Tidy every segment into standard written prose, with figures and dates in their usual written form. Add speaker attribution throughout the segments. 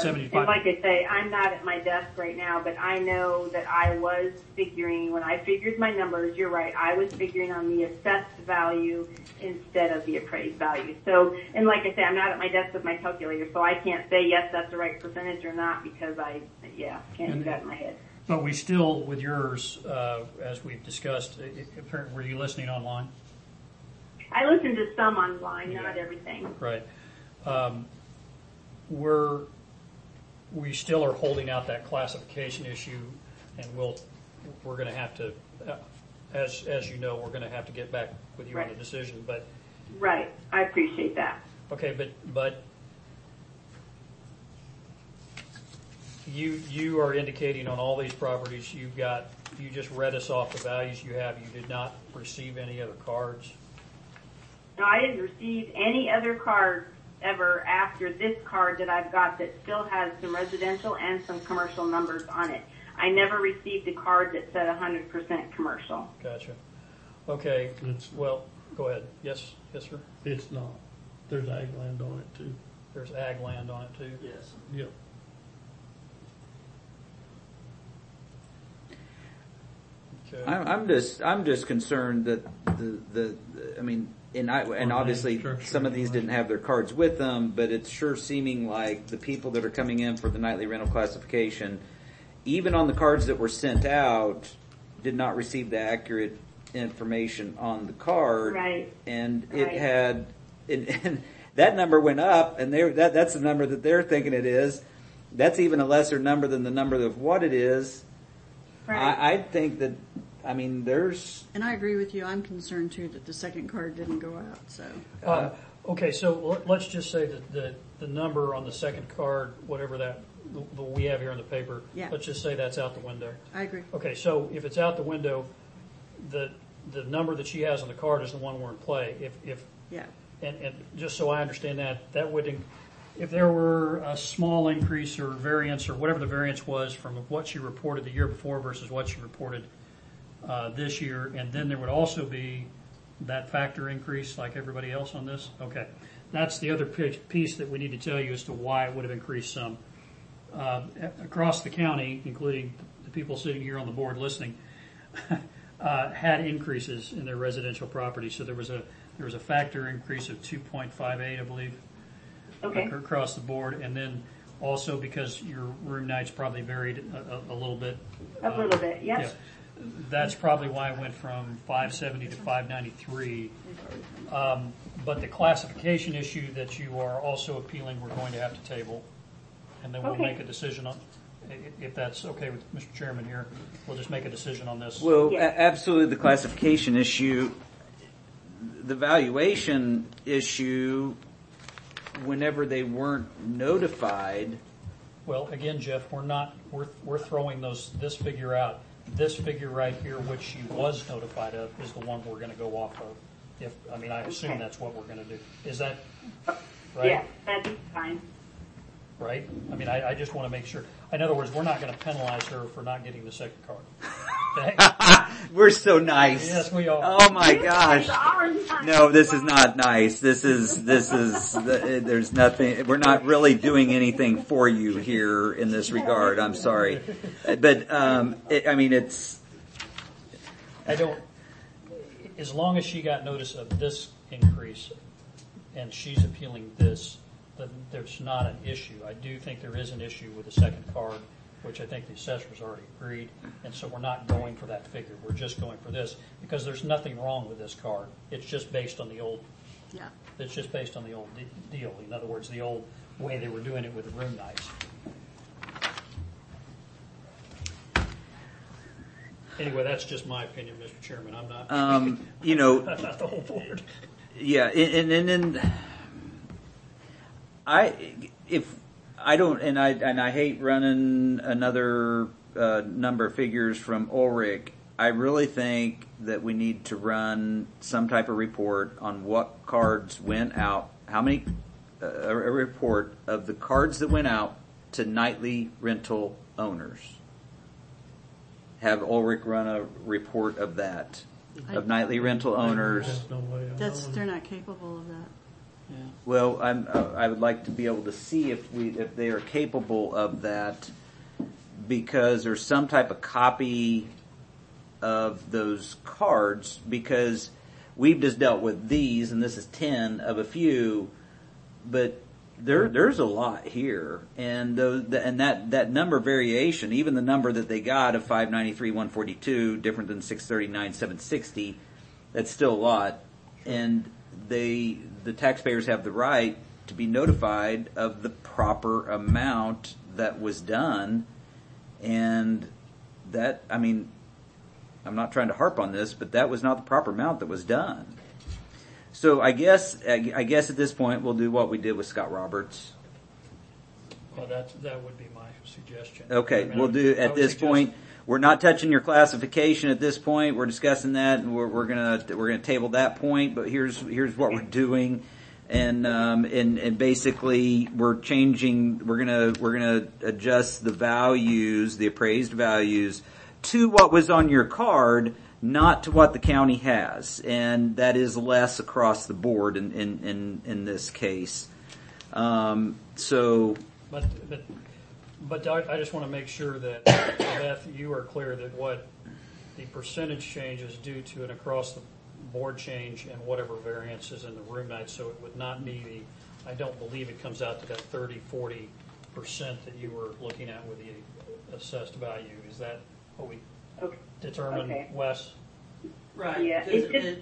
Speaker 1: 75.
Speaker 2: And like I say, I'm not at my desk right now, but I know that I was figuring, when I figured my numbers, you're right, I was figuring on the assessed value instead of the appraised value. So, and like I say, I'm not at my desk with my calculator, so I can't say, yes, that's the right percentage or not, because can't do that in my head.
Speaker 1: But we still, with yours, as we've discussed, were you listening online?
Speaker 2: I listen to some online, not everything.
Speaker 1: Right. We still are holding out that classification issue, and we're going to have to, as you know, we're going to have to get back with you on the decision. But
Speaker 2: right, I appreciate that.
Speaker 1: Okay, but you are indicating on all these properties you just read us off the values you have. You did not receive any other cards.
Speaker 2: No, I didn't receive any other cards ever after this card that I've got that still has some residential and some commercial numbers on it. I never received a card that said 100% commercial.
Speaker 1: Gotcha. Okay. Well, go ahead. Yes, sir.
Speaker 3: It's not. There's ag land on it too.
Speaker 1: There's ag land on it too.
Speaker 3: Yes. Yep.
Speaker 1: Okay.
Speaker 4: I'm just concerned that and obviously some of these didn't have their cards with them, but it's sure seeming like the people that are coming in for the nightly rental classification, even on the cards that were sent out, did not receive the accurate information on the card.
Speaker 2: Right.
Speaker 4: And it had, and that number went up, and that's the number that they're thinking it is. That's even a lesser number than the number of what it is.
Speaker 2: Right.
Speaker 4: I think that, there's...
Speaker 5: And I agree with you. I'm concerned, too, that the second card didn't go out, so...
Speaker 1: Okay, so let's just say that the number on the second card, whatever that we have here on the paper, let's just say that's out the window.
Speaker 5: I agree.
Speaker 1: Okay, so if it's out the window, the number that she has on the card is the one we're in play. And just so I understand that would... If there were a small increase or variance or whatever the variance was from what she reported the year before versus what she reported this year, and then there would also be that factor increase like everybody else on this? Okay. That's the other piece that we need to tell you as to why it would have increased some. Across the county, including the people sitting here on the board listening, had increases in their residential property. So there was a factor increase of 2.58, I believe.
Speaker 2: Okay.
Speaker 1: Across the board, and then also because your room nights probably varied a little bit.
Speaker 2: A little bit, yes.
Speaker 1: Yeah. That's probably why it went from 570 to 593. But the classification issue that you are also appealing, we're going to have to table, and then we'll make a decision on. If that's okay with Mr. Chairman here, we'll just make a decision on this.
Speaker 4: Well, absolutely, the classification issue, the valuation issue. Whenever they weren't notified.
Speaker 1: Well, again, Jeff, we're throwing this figure out. This figure right here, which she was notified of, is the one we're going to go off of. I assume that's what we're going to do. Is that right?
Speaker 2: Yeah, that'd be fine.
Speaker 1: Right? I just want to make sure. In other words, we're not going to penalize her for not getting the second card. Okay?
Speaker 4: We're so nice.
Speaker 1: Yes, we are.
Speaker 4: Oh my gosh. No, this is not nice. This is, there's nothing, we're not really doing anything for you here in this regard. I'm sorry. But, it's.
Speaker 1: As long as she got notice of this increase and she's appealing this, then there's not an issue. I do think there is an issue with the second card, which I think the assessor's already agreed, and so we're not going for that figure. We're just going for this because there's nothing wrong with this card. It's just based on the old.
Speaker 5: Yeah.
Speaker 1: It's just based on the old deal. In other words, the old way they were doing it with the room nights. Anyway, that's just my opinion, Mr. Chairman. I'm not. I'm not the whole board.
Speaker 4: Yeah, and I hate running another number of figures from Ulrich. I really think that we need to run some type of report on what cards went out, how many, a report of the cards that went out to nightly rental owners. Have Ulrich run a report of that, of nightly rental owners.
Speaker 5: They're not capable of that.
Speaker 1: Yeah.
Speaker 4: Well, I would like to be able to see if they are capable of that, because there's some type of copy of those cards, because we've just dealt with these, and this is 10 of a few, but there's a lot here, and that number variation, even the number that they got of 593, 142, different than 639, 760, that's still a lot, and the taxpayers have the right to be notified of the proper amount that was done, and that, I mean, I'm not trying to harp on this, but that was not the proper amount that was done. So I guess at this point we'll do what we did with Scott Roberts.
Speaker 1: Well, that would be my suggestion.
Speaker 4: Okay,
Speaker 1: I mean,
Speaker 4: we'll do at this point. We're not touching your classification at this point. We're discussing that, and we're gonna table that point. But here's what we're doing, and basically we're changing. We're gonna adjust the values, the appraised values, to what was on your card, not to what the county has, and that is less across the board in this case.
Speaker 1: But I just want to make sure that, Beth, you are clear that what the percentage change is due to an across-the-board change and whatever variance is in the room night, so it would not be I don't believe it comes out to that 30-40% that you were looking at with the assessed value. Is that what we determined, Wes?
Speaker 2: Right. Yeah, it's just,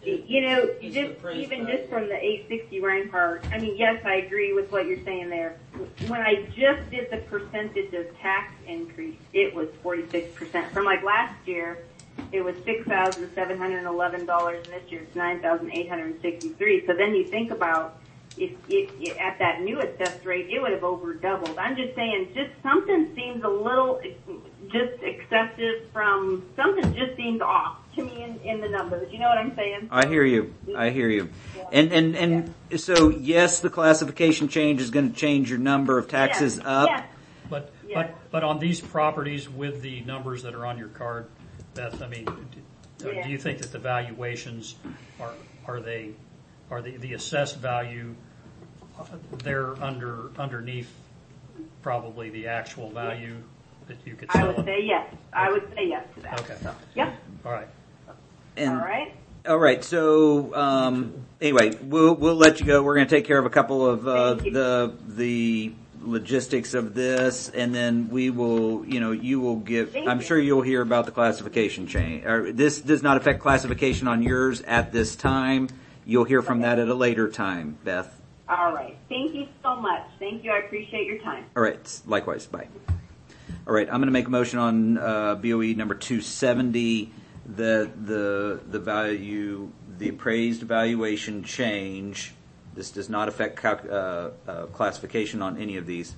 Speaker 2: even just from the 860 Ryan part, I mean, yes, I agree with what you're saying there. When I just did the percentage of tax increase, it was 46%. From like last year, it was $6,711, and this year it's $9,863. So then you think about if at that new assessed rate, it would have over doubled. I'm just saying, just something seems a little just excessive from something just seems off to me in the numbers. You know what I'm saying?
Speaker 4: I hear you. Yeah. And so yes, the classification change is going to change your number of taxes up.
Speaker 2: Yes.
Speaker 1: But on these properties with the numbers that are on your card, Beth, I mean, do you think that the valuations are the assessed value, they're underneath probably the actual value that you could sell?
Speaker 2: I would say yes. I would say yes to that.
Speaker 1: Okay.
Speaker 2: So, yep.
Speaker 1: All right.
Speaker 4: All right. So anyway, we'll let you go. We're going to take care of a couple of the logistics of this, and then we will. You will give. I'm sure you'll hear about the classification change. This does not affect classification on yours at this time. You'll hear from that at a later time, Beth.
Speaker 2: All right. Thank you so much. Thank you. I appreciate your time.
Speaker 4: All right. Likewise. Bye. All right. I'm going to make a motion on BOE number 270 that the value, the appraised valuation change. This does not affect classification on any of these.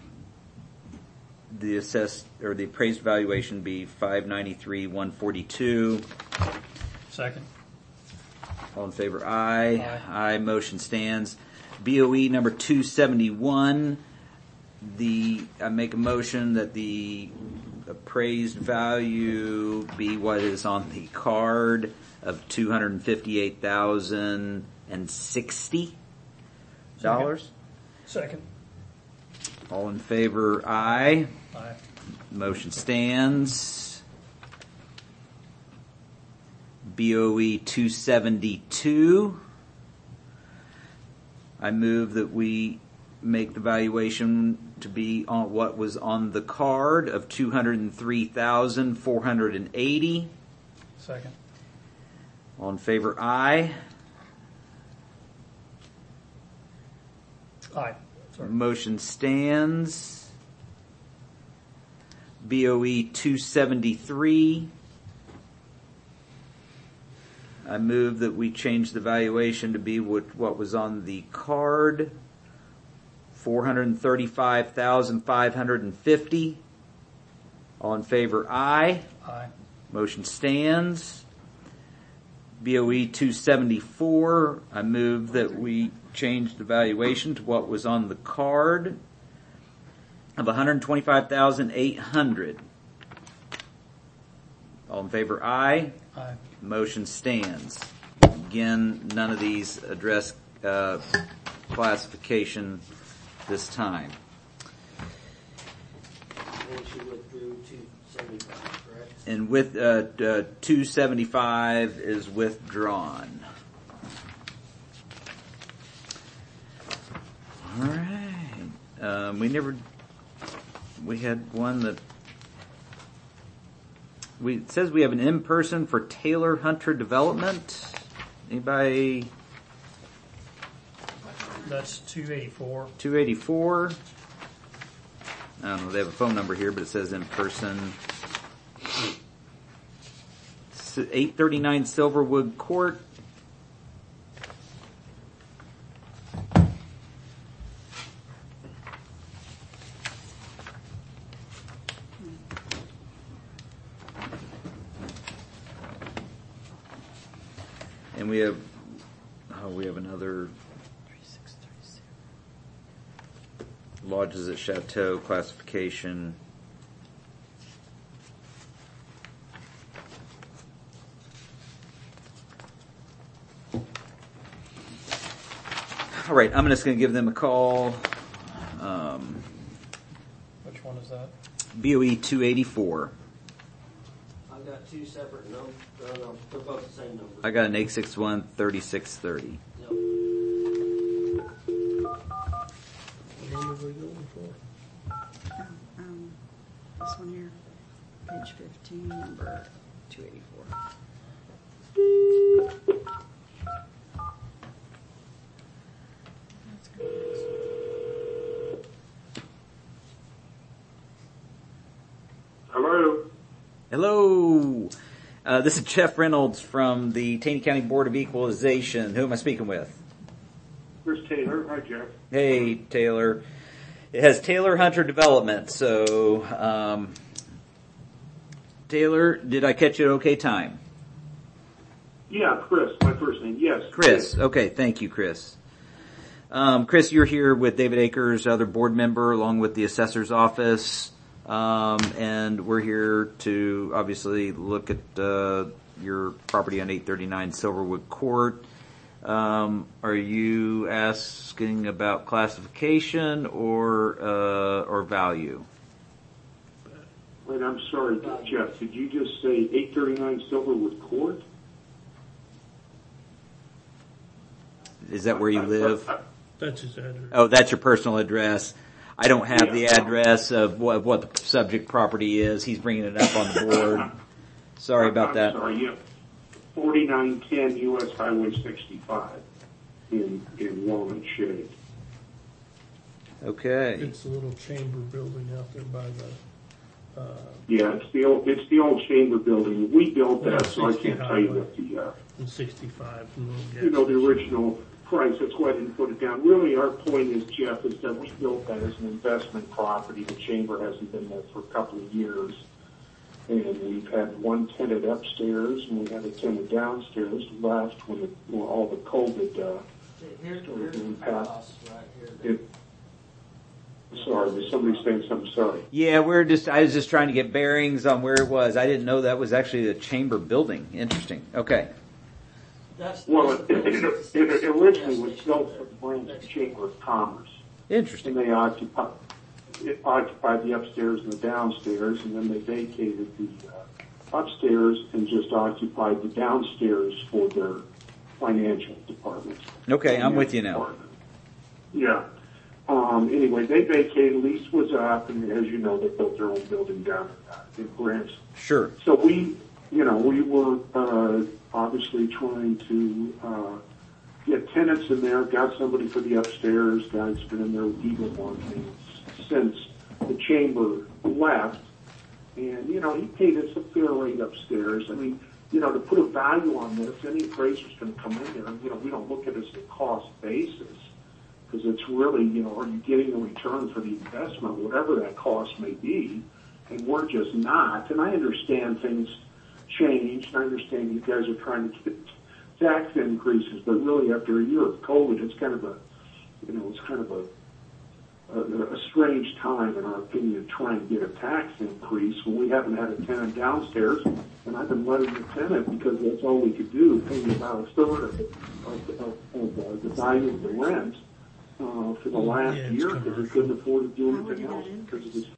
Speaker 4: The assessed or the appraised valuation be 593,142.
Speaker 1: Second.
Speaker 4: All in favor, aye. Aye. Motion stands. BOE number 271. I make a motion that the appraised value be what is on the card of $258,060.
Speaker 1: Second.
Speaker 4: All in favor, aye.
Speaker 1: Aye.
Speaker 4: Motion stands. BOE 272. I move that we make the valuation to be on what was on the card of $203,480.
Speaker 1: Second.
Speaker 4: All in favor, aye.
Speaker 1: Aye. Sorry.
Speaker 4: Motion stands. BOE 273. I move that we change the valuation to be what was on the card, $435,550. All in favor, aye.
Speaker 1: Aye.
Speaker 4: Motion stands. BOE 274. I move that we change the valuation to what was on the card of $125,800. All in favor, aye.
Speaker 1: Aye.
Speaker 4: Motion stands. Again, none of these address classification this time.
Speaker 6: And she withdrew 275, correct?
Speaker 4: And with 275 is withdrawn. All right. We had one that it says we have an in-person for Taylor Hunter Development. Anybody?
Speaker 1: That's 284.
Speaker 4: 284. I don't know, they have a phone number here, but it says in person. 839 Silverwood Court. And we have another Lodges at Chateau classification. All right, I'm just going to give them a call.
Speaker 1: Which one is that?
Speaker 4: BOE 284.
Speaker 6: I've got two separate numbers. No, they're both the same number.
Speaker 4: I got an 861 3630.
Speaker 6: Yep.
Speaker 3: What number are we going for?
Speaker 5: This one here, page 15, number 284. That's good.
Speaker 7: Hello.
Speaker 4: Hello. This is Jeff Reynolds from the Taney County Board of Equalization. Who am I speaking with?
Speaker 7: Here's Taylor. Hi, Jeff.
Speaker 4: Hey, Taylor. It has Taylor Hunter Development. So, Taylor, did I catch you at okay time?
Speaker 7: Yeah, Chris, my first name. Yes.
Speaker 4: Chris. Okay, thank you, Chris. Chris, you're here with David Akers, other board member, along with the assessor's office. And we're here to obviously look at your property on 839 Silverwood Court. Are you asking about classification or value?
Speaker 7: Wait, I'm sorry, Jeff. Did you just say 839 Silverwood Court?
Speaker 4: Is that where you live?
Speaker 3: That's his address.
Speaker 4: Oh, that's your personal address. I don't have the address of what the subject property is. He's bringing it up on the board. Sorry about that.
Speaker 7: I'm sorry, yeah. 4910 U.S. Highway 65 in Walnut Shade.
Speaker 4: Okay.
Speaker 3: It's a little chamber building out there by the.
Speaker 7: Yeah, it's the old chamber building. We built that, so I can't tell you what
Speaker 3: in 65.
Speaker 7: The original price. That's why I didn't put it down. Really, our point is, Jeff, is that we built that as an investment property. The chamber hasn't been there for a couple of years. And we've had one tenant upstairs, and we had a tenant downstairs left when all the COVID
Speaker 6: Here's
Speaker 7: started
Speaker 6: the
Speaker 7: impact.
Speaker 6: house right here.
Speaker 7: Sorry, there's somebody saying something. Sorry.
Speaker 4: Yeah, I was just trying to get bearings on where it was. I didn't know that was actually a chamber building. Interesting. Okay.
Speaker 7: Well, it originally was built for the Branch Chamber of Commerce.
Speaker 4: Interesting.
Speaker 7: And they occupied the upstairs and the downstairs, and then they vacated the upstairs and just occupied the downstairs for their financial department.
Speaker 4: Okay, I'm with you now.
Speaker 7: Yeah. Anyway, they vacated, lease was up, and as you know, they built their own building down in Branch.
Speaker 4: Sure.
Speaker 7: So we were obviously trying to get tenants in there, got somebody for the upstairs. Guy's been in there with Eagle Marketing since the chamber left. And, he paid us a fair rate upstairs. I mean, to put a value on this, any appraiser's going to come in there, and, we don't look at it as a cost basis. Because it's really, are you getting a return for the investment, whatever that cost may be? And we're just not. And I understand things change, and I understand you guys are trying to get tax increases, but really after a year of COVID, it's kind of a a strange time, in our opinion, trying to get a tax increase when we haven't had a tenant downstairs, and I've been letting the tenant, because that's all we could do, pay about a third of the value of the rent for the last
Speaker 3: Yeah, it's
Speaker 7: year, because we
Speaker 3: commercial.
Speaker 7: couldn't afford to do
Speaker 5: How would
Speaker 7: anything
Speaker 5: that
Speaker 7: else because of this